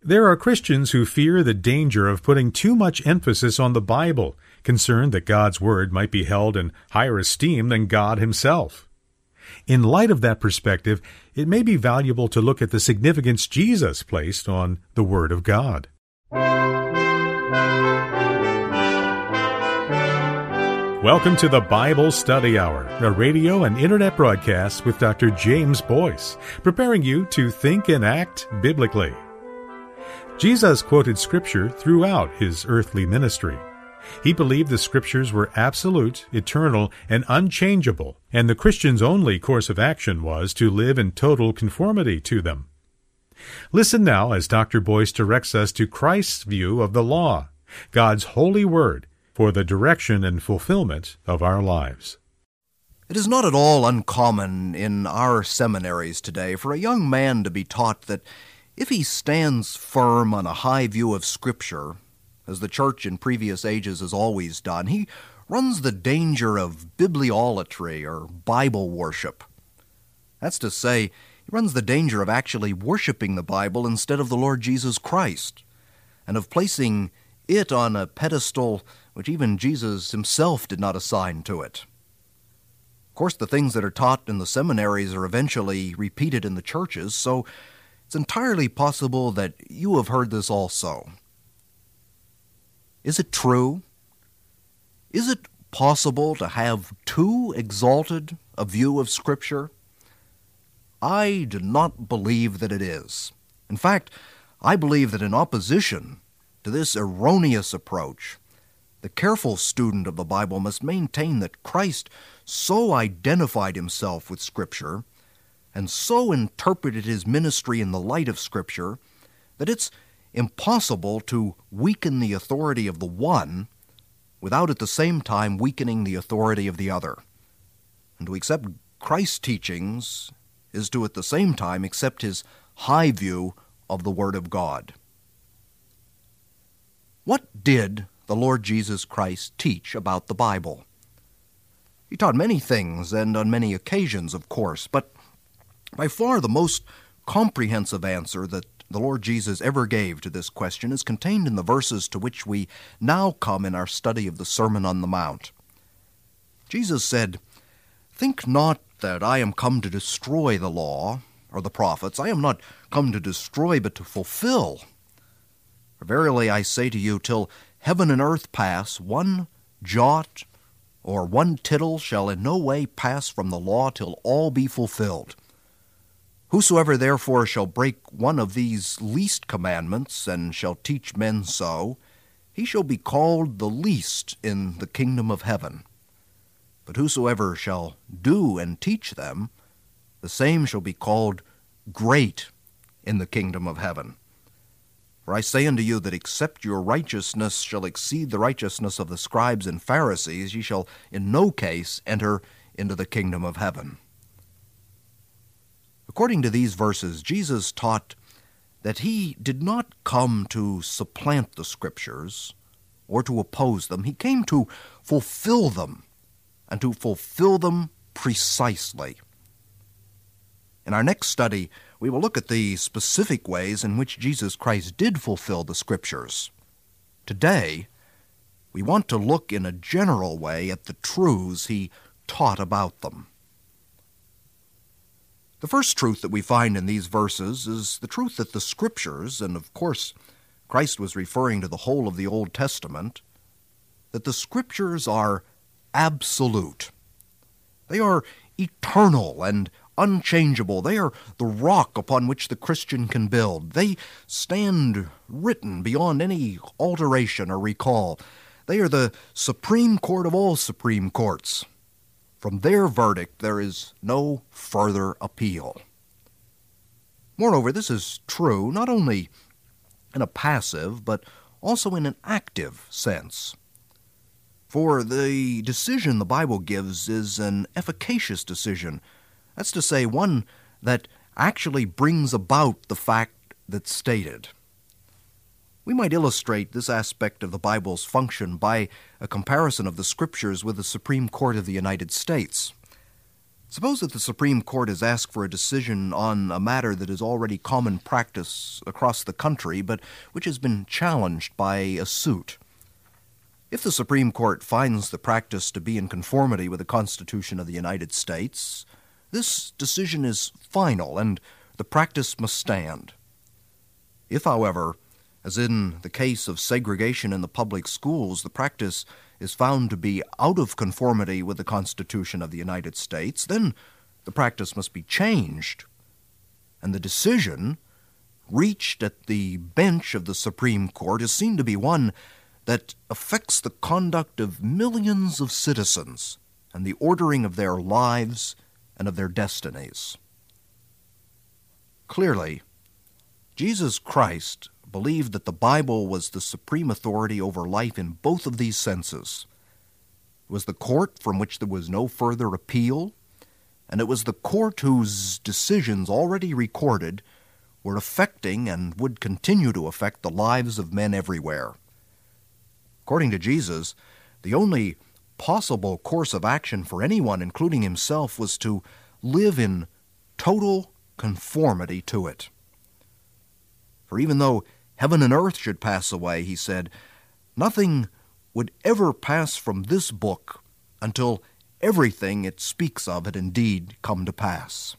There are Christians who fear the danger of putting too much emphasis on the Bible, concerned that God's Word might be held in higher esteem than God Himself. In light of that perspective, it may be valuable to look at the significance Jesus placed on the Word of God. Welcome to the Bible Study Hour, a radio and internet broadcast with Dr. James Boyce, preparing you to think and act biblically. Jesus quoted Scripture throughout His earthly ministry. He believed the Scriptures were absolute, eternal, and unchangeable, and the Christian's only course of action was to live in total conformity to them. Listen now as Dr. Boyce directs us to Christ's view of the law, God's holy word, for the direction and fulfillment of our lives. It is not at all uncommon in our seminaries today for a young man to be taught that if he stands firm on a high view of Scripture, as the Church in previous ages has always done, he runs the danger of bibliolatry or Bible worship. That's to say, he runs the danger of actually worshiping the Bible instead of the Lord Jesus Christ, and of placing it on a pedestal which even Jesus himself did not assign to it. Of course, the things that are taught in the seminaries are eventually repeated in the churches, so it's entirely possible that you have heard this also. Is it true? Is it possible to have too exalted a view of Scripture? I do not believe that it is. In fact, I believe that in opposition to this erroneous approach, the careful student of the Bible must maintain that Christ so identified himself with Scripture and so interpreted his ministry in the light of Scripture that it's impossible to weaken the authority of the one without at the same time weakening the authority of the other. And to accept Christ's teachings is to at the same time accept his high view of the Word of God. What did the Lord Jesus Christ teach about the Bible? He taught many things, and on many occasions, of course, but by far the most comprehensive answer that the Lord Jesus ever gave to this question is contained in the verses to which we now come in our study of the Sermon on the Mount. Jesus said, "Think not that I am come to destroy the law or the prophets. I am not come to destroy, but to fulfill. For verily I say to you, till heaven and earth pass, one jot or one tittle shall in no way pass from the law till all be fulfilled. Whosoever therefore shall break one of these least commandments, and shall teach men so, he shall be called the least in the kingdom of heaven. But whosoever shall do and teach them, the same shall be called great in the kingdom of heaven. For I say unto you that except your righteousness shall exceed the righteousness of the scribes and Pharisees, ye shall in no case enter into the kingdom of heaven." According to these verses, Jesus taught that he did not come to supplant the Scriptures or to oppose them. He came to fulfill them, and to fulfill them precisely. In our next study, we will look at the specific ways in which Jesus Christ did fulfill the Scriptures. Today, we want to look in a general way at the truths he taught about them. The first truth that we find in these verses is the truth that the Scriptures, and of course Christ was referring to the whole of the Old Testament, that the Scriptures are absolute. They are eternal and unchangeable. They are the rock upon which the Christian can build. They stand written beyond any alteration or recall. They are the Supreme Court of all Supreme Courts. From their verdict, there is no further appeal. Moreover, this is true not only in a passive, but also in an active sense. For the decision the Bible gives is an efficacious decision. That's to say, one that actually brings about the fact that's stated. We might illustrate this aspect of the Bible's function by a comparison of the Scriptures with the Supreme Court of the United States. Suppose that the Supreme Court is asked for a decision on a matter that is already common practice across the country, but which has been challenged by a suit. If the Supreme Court finds the practice to be in conformity with the Constitution of the United States, this decision is final and the practice must stand. If, however, as in the case of segregation in the public schools, the practice is found to be out of conformity with the Constitution of the United States, then the practice must be changed. And the decision reached at the bench of the Supreme Court is seen to be one that affects the conduct of millions of citizens and the ordering of their lives and of their destinies. Clearly, Jesus Christ believed that the Bible was the supreme authority over life in both of these senses. It was the court from which there was no further appeal, and it was the court whose decisions already recorded were affecting and would continue to affect the lives of men everywhere. According to Jesus, the only possible course of action for anyone, including himself, was to live in total conformity to it. For even though heaven and earth should pass away, he said, nothing would ever pass from this book until everything it speaks of had indeed come to pass.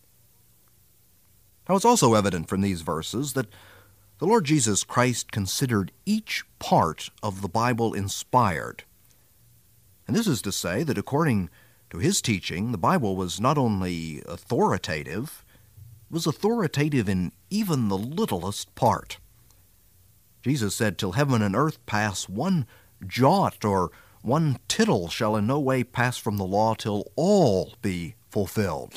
Now it's also evident from these verses that the Lord Jesus Christ considered each part of the Bible inspired. And this is to say that according to his teaching, the Bible was not only authoritative, it was authoritative in even the littlest part. Jesus said, till heaven and earth pass, one jot or one tittle shall in no way pass from the law till all be fulfilled.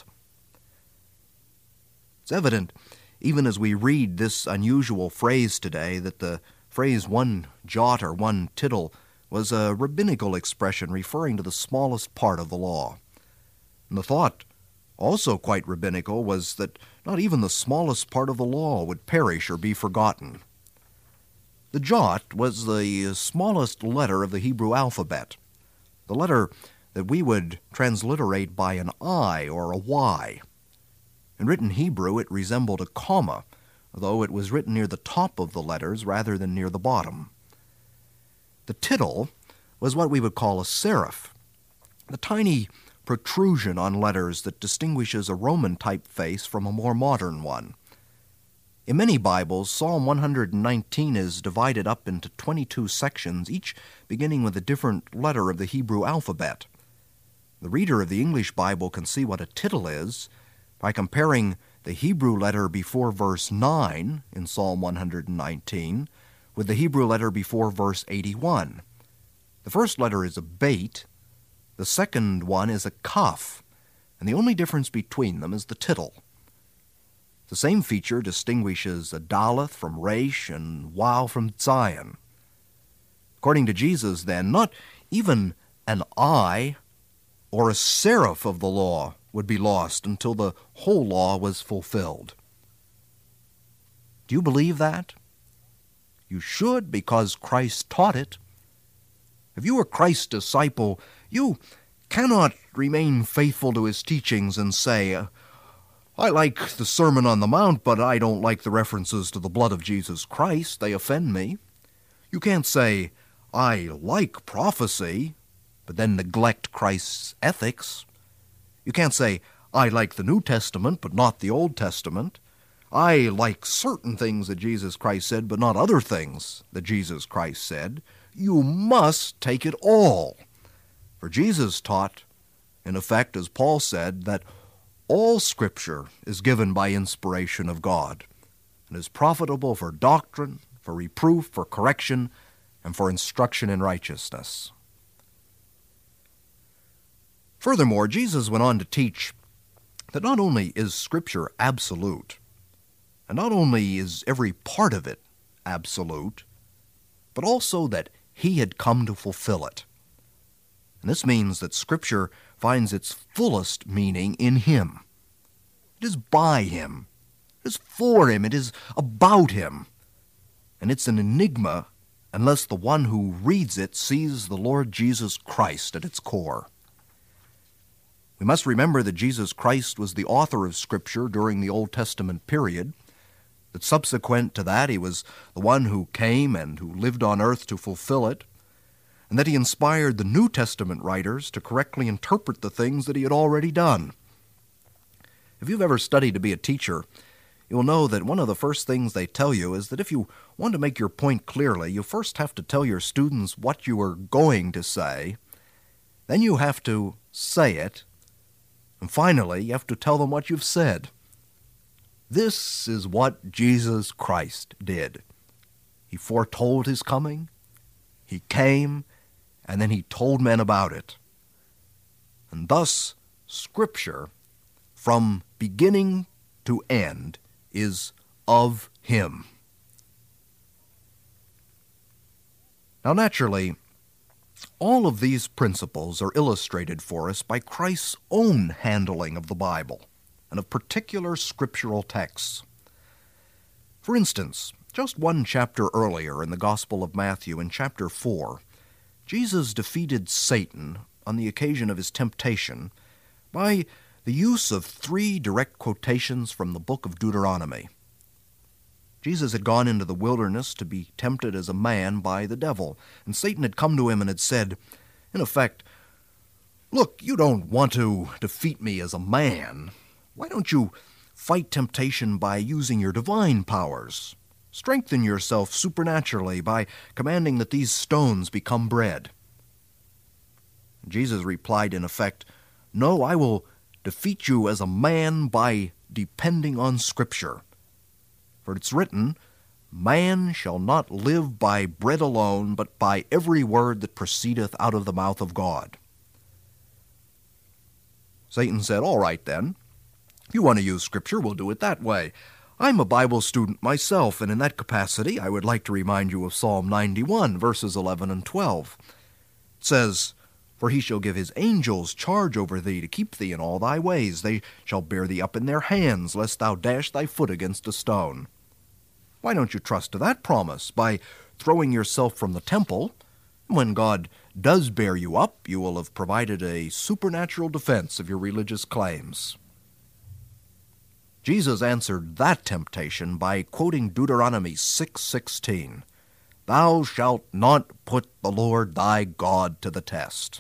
It's evident, even as we read this unusual phrase today, that the phrase one jot or one tittle was a rabbinical expression referring to the smallest part of the law. And the thought, also quite rabbinical, was that not even the smallest part of the law would perish or be forgotten. The jot was the smallest letter of the Hebrew alphabet, the letter that we would transliterate by an I or a Y. In written Hebrew, it resembled a comma, though it was written near the top of the letters rather than near the bottom. The tittle was what we would call a serif, the tiny protrusion on letters that distinguishes a Roman typeface from a more modern one. In many Bibles, Psalm 119 is divided up into 22 sections, each beginning with a different letter of the Hebrew alphabet. The reader of the English Bible can see what a tittle is by comparing the Hebrew letter before verse 9 in Psalm 119 with the Hebrew letter before verse 81. The first letter is a bait, the second one is a kaf, and the only difference between them is the tittle. The same feature distinguishes a daleth from resh and waw from tzayin. According to Jesus, then, not even an I or a serif of the law would be lost until the whole law was fulfilled. Do you believe that? You should, because Christ taught it. If you are Christ's disciple, you cannot remain faithful to his teachings and say, I like the Sermon on the Mount, but I don't like the references to the blood of Jesus Christ. They offend me. You can't say, I like prophecy, but then neglect Christ's ethics. You can't say, I like the New Testament, but not the Old Testament. I like certain things that Jesus Christ said, but not other things that Jesus Christ said. You must take it all. For Jesus taught, in effect, as Paul said, that all Scripture is given by inspiration of God and is profitable for doctrine, for reproof, for correction, and for instruction in righteousness. Furthermore, Jesus went on to teach that not only is Scripture absolute, and not only is every part of it absolute, but also that he had come to fulfill it. And this means that Scripture finds its fullest meaning in him. It is by him. It is for him. It is about him. And it's an enigma unless the one who reads it sees the Lord Jesus Christ at its core. We must remember that Jesus Christ was the author of Scripture during the Old Testament period, that subsequent to that he was the one who came and who lived on earth to fulfill it, and that he inspired the New Testament writers to correctly interpret the things that he had already done. If you've ever studied to be a teacher, you'll know that one of the first things they tell you is that if you want to make your point clearly, you first have to tell your students what you are going to say, then you have to say it, and finally you have to tell them what you've said. This is what Jesus Christ did. He foretold his coming, he came, and then he told men about it. And thus, Scripture, from beginning to end, is of him. Now, naturally, all of these principles are illustrated for us by Christ's own handling of the Bible and of particular scriptural texts. For instance, just one chapter earlier in the Gospel of Matthew, in chapter 4, Jesus defeated Satan on the occasion of his temptation by the use of 3 direct quotations from the book of Deuteronomy. Jesus had gone into the wilderness to be tempted as a man by the devil, and Satan had come to him and had said, in effect, "Look, you don't want to defeat me as a man. Why don't you fight temptation by using your divine powers? Strengthen yourself supernaturally by commanding that these stones become bread." Jesus replied, in effect, "No, I will defeat you as a man by depending on Scripture. For it's written, 'Man shall not live by bread alone, but by every word that proceedeth out of the mouth of God.'" Satan said, "All right then. If you want to use Scripture, we'll do it that way. I'm a Bible student myself, and in that capacity I would like to remind you of Psalm 91, verses 11 and 12. It says, "For he shall give his angels charge over thee to keep thee in all thy ways. They shall bear thee up in their hands, lest thou dash thy foot against a stone." Why don't you trust to that promise by throwing yourself from the temple? When God does bear you up, you will have provided a supernatural defense of your religious claims. Jesus answered that temptation by quoting Deuteronomy 6:16, "Thou shalt not put the Lord thy God to the test."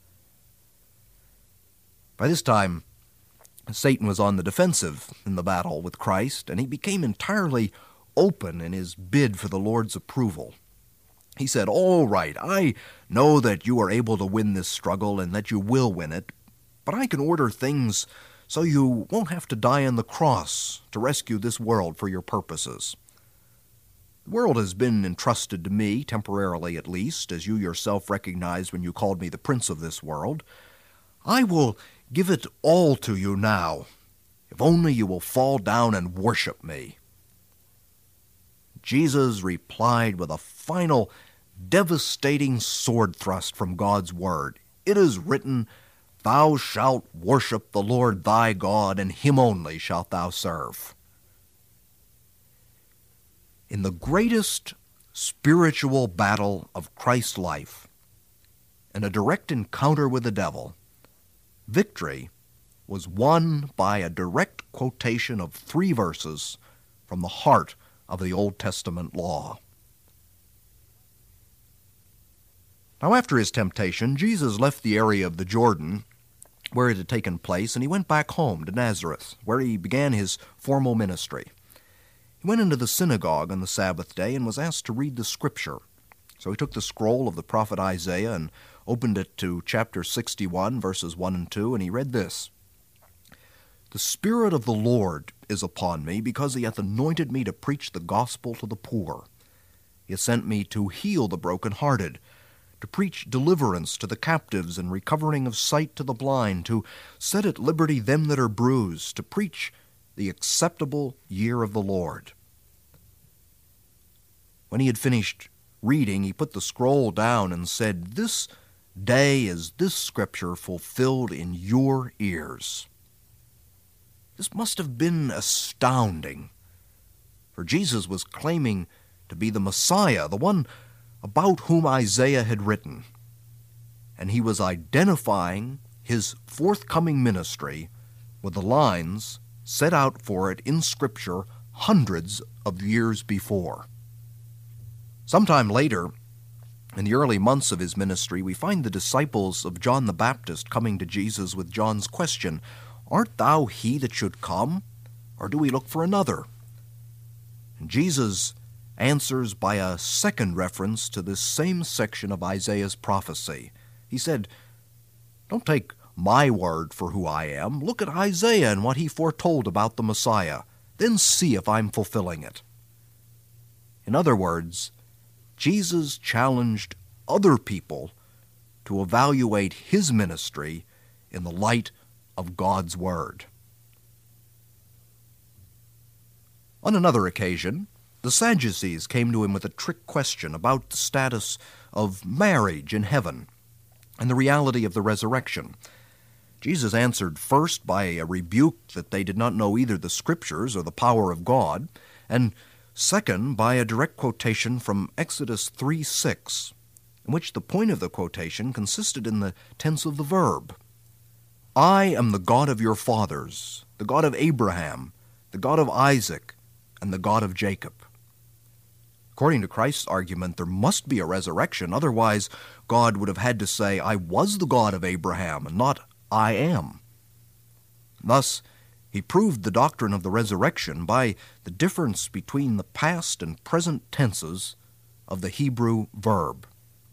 By this time, Satan was on the defensive in the battle with Christ, and he became entirely open in his bid for the Lord's approval. He said, "All right, I know that you are able to win this struggle and that you will win it, but I can order things so you won't have to die on the cross to rescue this world for your purposes. The world has been entrusted to me, temporarily at least, as you yourself recognized when you called me the prince of this world. I will give it all to you now, if only you will fall down and worship me." Jesus replied with a final, devastating sword thrust from God's word. "It is written, Thou shalt worship the Lord thy God, and him only shalt thou serve." In the greatest spiritual battle of Christ's life, in a direct encounter with the devil, victory was won by a direct quotation of 3 verses from the heart of the Old Testament law. Now, after his temptation, Jesus left the area of the Jordan where it had taken place, and he went back home to Nazareth, where he began his formal ministry. He went into the synagogue on the Sabbath day and was asked to read the Scripture. So he took the scroll of the prophet Isaiah and opened it to chapter 61, verses 1 and 2, and he read this: "The Spirit of the Lord is upon me, because he hath anointed me to preach the gospel to the poor. He hath sent me to heal the brokenhearted, to preach deliverance to the captives and recovering of sight to the blind, to set at liberty them that are bruised, to preach the acceptable year of the Lord." When he had finished reading, he put the scroll down and said, "This day is this Scripture fulfilled in your ears." This must have been astounding, for Jesus was claiming to be the Messiah, the one about whom Isaiah had written, and he was identifying his forthcoming ministry with the lines set out for it in Scripture hundreds of years before. Sometime later, in the early months of his ministry, we find the disciples of John the Baptist coming to Jesus with John's question, "Art thou he that should come, or do we look for another?" And Jesus answers by a second reference to this same section of Isaiah's prophecy. He said, "Don't take my word for who I am. Look at Isaiah and what he foretold about the Messiah. Then see if I'm fulfilling it." In other words, Jesus challenged other people to evaluate his ministry in the light of God's Word. On another occasion, the Sadducees came to him with a trick question about the status of marriage in heaven and the reality of the resurrection. Jesus answered first by a rebuke that they did not know either the Scriptures or the power of God, and second by a direct quotation from Exodus 3:6, in which the point of the quotation consisted in the tense of the verb. "I am the God of your fathers, the God of Abraham, the God of Isaac, and the God of Jacob." According to Christ's argument, there must be a resurrection, otherwise God would have had to say, "I was the God of Abraham," and not "I am." Thus, he proved the doctrine of the resurrection by the difference between the past and present tenses of the Hebrew verb.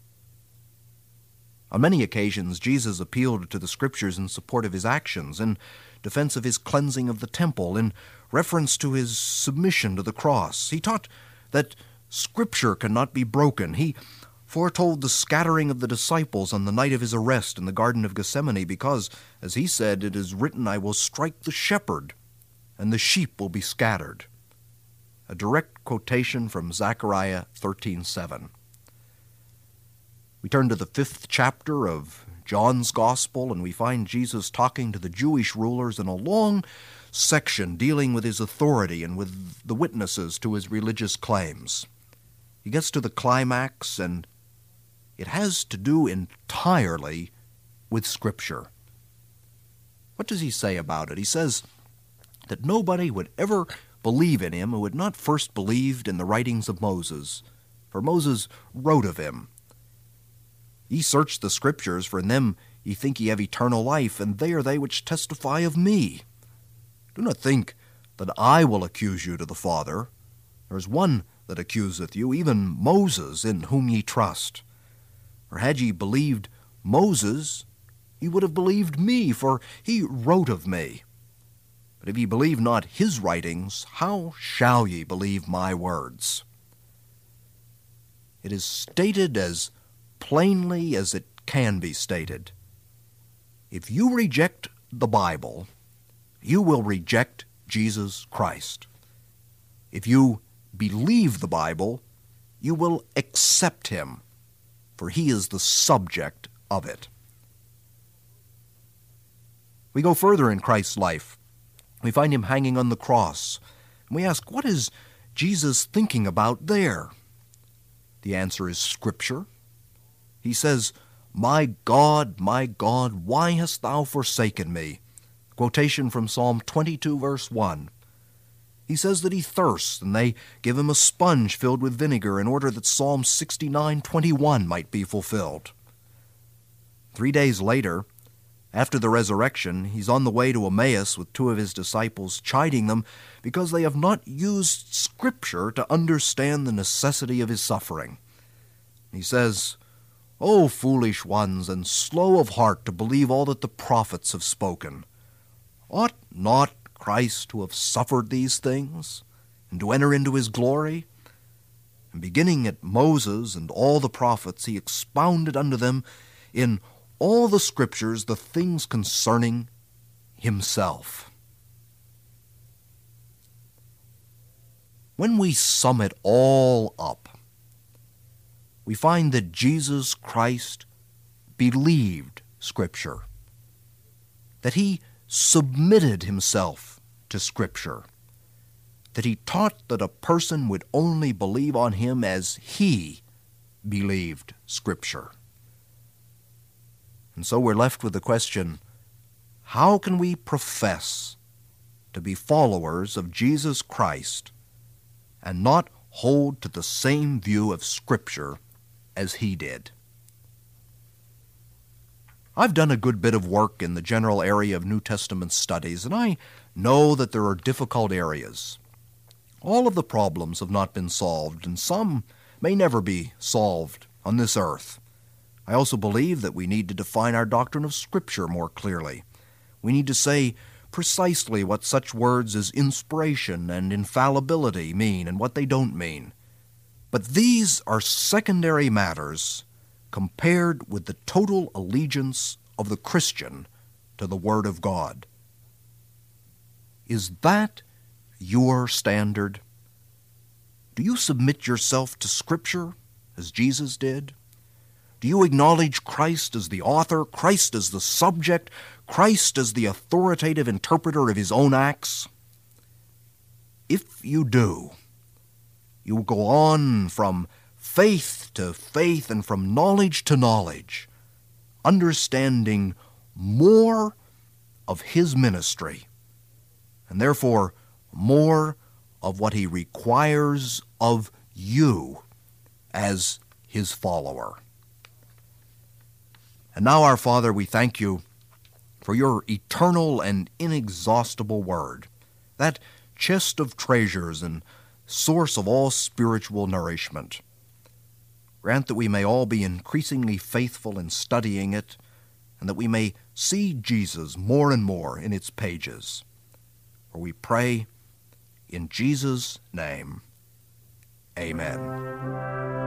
On many occasions, Jesus appealed to the Scriptures in support of his actions, in defense of his cleansing of the temple, in reference to his submission to the cross. He taught that Scripture cannot be broken. He foretold the scattering of the disciples on the night of his arrest in the Garden of Gethsemane because, as he said, "It is written, I will strike the shepherd, and the sheep will be scattered." A direct quotation from Zechariah 13:7. We turn to the 5th chapter of John's Gospel, and we find Jesus talking to the Jewish rulers in a long section dealing with his authority and with the witnesses to his religious claims. He gets to the climax, and it has to do entirely with Scripture. What does he say about it? He says that nobody would ever believe in him who had not first believed in the writings of Moses, for Moses wrote of him. "Ye search the Scriptures, for in them ye think ye have eternal life, and they are they which testify of me. Do not think that I will accuse you to the Father. There is one that accuseth you, even Moses, in whom ye trust. For had ye believed Moses, ye would have believed me, for he wrote of me. But if ye believe not his writings, how shall ye believe my words?" It is stated as plainly as it can be stated. If you reject the Bible, you will reject Jesus Christ. If you believe the Bible, you will accept him, for he is the subject of it. We go further in Christ's life. We find him hanging on the cross, and we ask, what is Jesus thinking about there? The answer is Scripture. He says, my God, why hast thou forsaken me?" Quotation from Psalm 22, verse 1. He says that he thirsts, and they give him a sponge filled with vinegar in order that Psalm 69:21 might be fulfilled. 3 days later, after the resurrection, he's on the way to Emmaus with 2 of his disciples, chiding them because they have not used Scripture to understand the necessity of his suffering. He says, "O foolish ones, and slow of heart to believe all that the prophets have spoken. Ought not Christ to have suffered these things, and to enter into his glory?" And beginning at Moses and all the prophets, he expounded unto them in all the Scriptures the things concerning himself. When we sum it all up, we find that Jesus Christ believed Scripture, that he submitted himself to Scripture, that he taught that a person would only believe on him as he believed Scripture. And so we're left with the question, how can we profess to be followers of Jesus Christ and not hold to the same view of Scripture as he did? I've done a good bit of work in the general area of New Testament studies, and I know that there are difficult areas. All of the problems have not been solved, and some may never be solved on this earth. I also believe that we need to define our doctrine of Scripture more clearly. We need to say precisely what such words as inspiration and infallibility mean and what they don't mean. But these are secondary matters compared with the total allegiance of the Christian to the Word of God. Is that your standard? Do you submit yourself to Scripture as Jesus did? Do you acknowledge Christ as the author, Christ as the subject, Christ as the authoritative interpreter of his own acts? If you do, you will go on from faith to faith and from knowledge to knowledge, understanding more of his ministry, and therefore more of what he requires of you as his follower. And now, our Father, we thank you for your eternal and inexhaustible word, that chest of treasures and source of all spiritual nourishment. Grant that we may all be increasingly faithful in studying it, and that we may see Jesus more and more in its pages. For we pray in Jesus' name. Amen.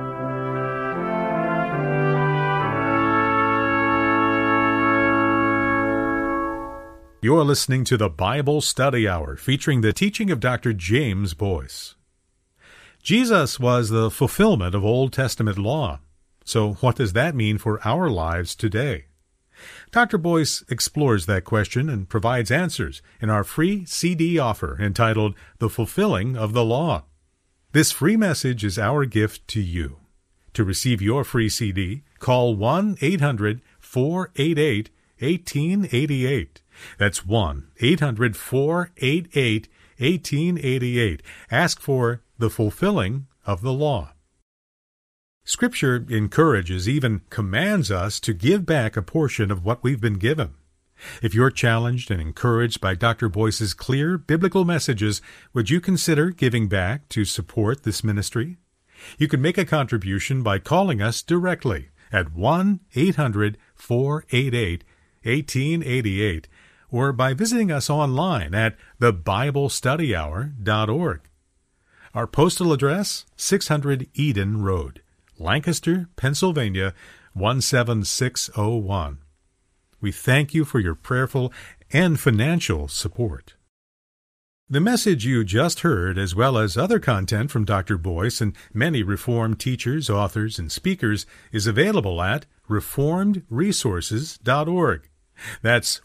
You're listening to the Bible Study Hour, featuring the teaching of Dr. James Boyce. Jesus was the fulfillment of Old Testament law. So what does that mean for our lives today? Dr. Boyce explores that question and provides answers in our free CD offer entitled The Fulfilling of the Law. This free message is our gift to you. To receive your free CD, call 1-800-488-1888. That's 1-800-488-1888. Ask for The Fulfilling of the Law. Scripture encourages, even commands us to give back a portion of what we've been given. If you're challenged and encouraged by Dr. Boyce's clear biblical messages, would you consider giving back to support this ministry? You can make a contribution by calling us directly at 1-800-488-1888 or by visiting us online at thebiblestudyhour.org. Our postal address, 600 Eden Road, Lancaster, Pennsylvania, 17601. We thank you for your prayerful and financial support. The message you just heard, as well as other content from Dr. Boyce and many Reformed teachers, authors, and speakers, is available at reformedresources.org. That's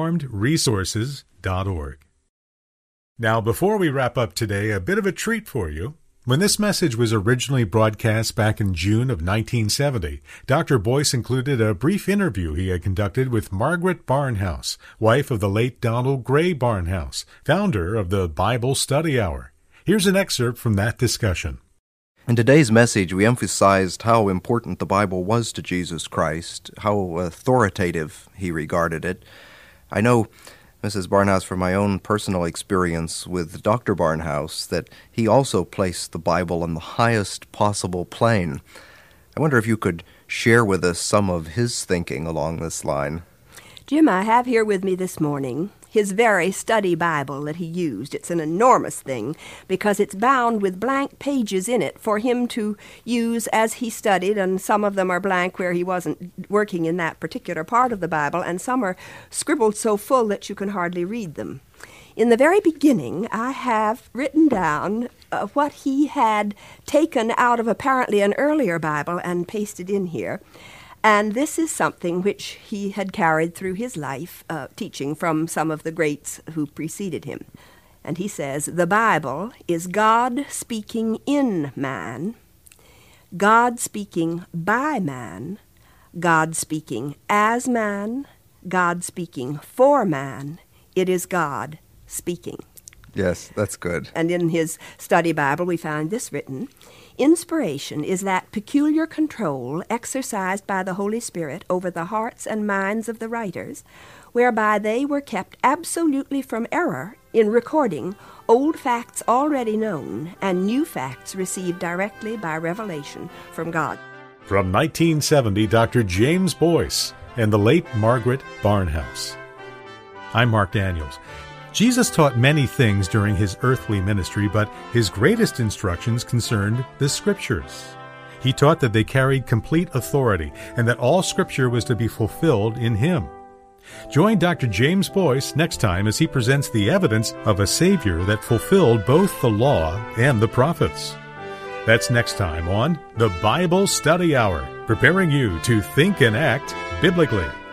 reformedresources.org. Now, before we wrap up today, a bit of a treat for you. When this message was originally broadcast back in June of 1970, Dr. Boyce included a brief interview he had conducted with Margaret Barnhouse, wife of the late Donald Gray Barnhouse, founder of the Bible Study Hour. Here's an excerpt from that discussion. In today's message, we emphasized how important the Bible was to Jesus Christ, how authoritative he regarded it. I know, Mrs. Barnhouse, from my own personal experience with Dr. Barnhouse, that he also placed the Bible on the highest possible plane. I wonder if you could share with us some of his thinking along this line. Jim, I have here with me this morning his very study Bible that he used. It's an enormous thing because it's bound with blank pages in it for him to use as he studied, and some of them are blank where he wasn't working in that particular part of the Bible, and some are scribbled so full that you can hardly read them. In the very beginning, I have written down what he had taken out of apparently an earlier Bible and pasted in here. And this is something which he had carried through his life, teaching from some of the greats who preceded him. And he says, the Bible is God speaking in man, God speaking by man, God speaking as man, God speaking. For man, it is God speaking. Yes, that's good. And in his study Bible, we find this written: inspiration is that peculiar control exercised by the Holy Spirit over the hearts and minds of the writers, whereby they were kept absolutely from error in recording old facts already known and new facts received directly by revelation from God. From 1970, Dr. James Boyce and the late Margaret Barnhouse. I'm Mark Daniels. Jesus taught many things during his earthly ministry, but his greatest instructions concerned the Scriptures. He taught that they carried complete authority and that all Scripture was to be fulfilled in him. Join Dr. James Boyce next time as he presents the evidence of a Savior that fulfilled both the law and the prophets. That's next time on the Bible Study Hour, preparing you to think and act biblically.